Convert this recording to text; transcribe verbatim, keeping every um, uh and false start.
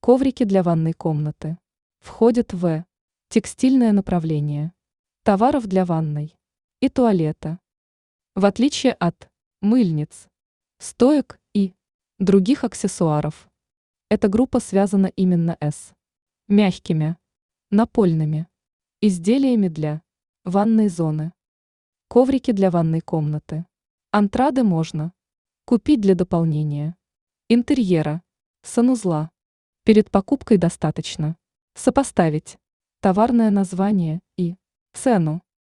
Коврики для ванной комнаты. Входят в текстильное направление, товаров для ванной и туалета. В отличие от мыльниц, стоек и других аксессуаров, эта группа связана именно с мягкими, напольными изделиями для ванной зоны. Коврики для ванной комнаты. Антрады можно купить для дополнения интерьера, санузла. Перед покупкой достаточно сопоставить товарное название и цену.